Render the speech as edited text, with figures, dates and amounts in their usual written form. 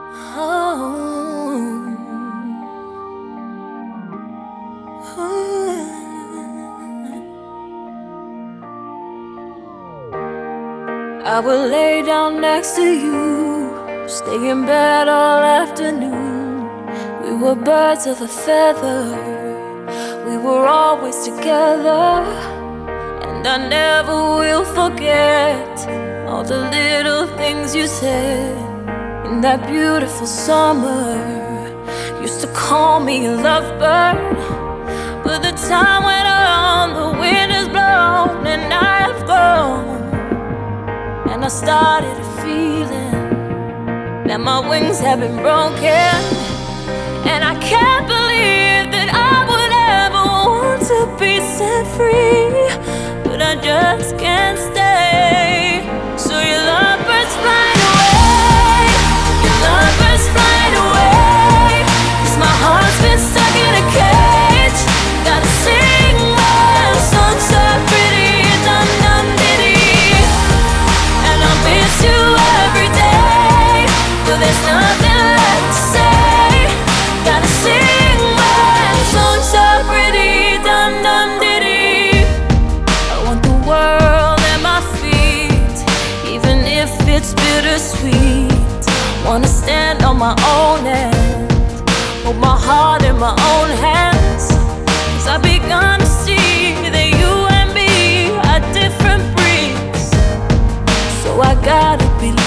I will lay down next to you, stay in bed all afternoon. We were birds of a feather, we were always together. And I never will forget all the little things you said in that beautiful summer. Used to call me a lovebird, but the time went on, the wind has blown and I have grown. And I started feeling that my wings have been broken. And I can't believe that I would ever want to be set free, but I just can't stay. So your lovebirds flying away, your lovebirds flying away, 'cause my heart's been stuck in a cage. Gotta sing my song so pretty, dum dum ditty. And I'll miss you every day, but there's nothing left to say. Gotta sing my song so pretty, dum dum ditty. I want the world at my feet, even if it's bittersweet. Wanna stand on my own end, hold my heart in my own hands. 'Cause I've begun to see that you and me are different breeds. So I gotta believe